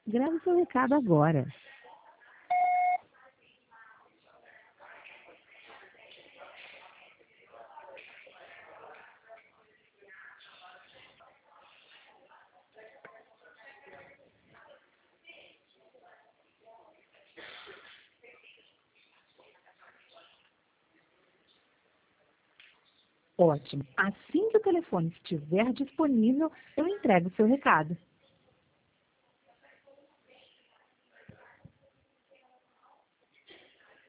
Grave seu recado agora. Ótimo. Assim que o telefone estiver disponível, eu entrego o seu recado.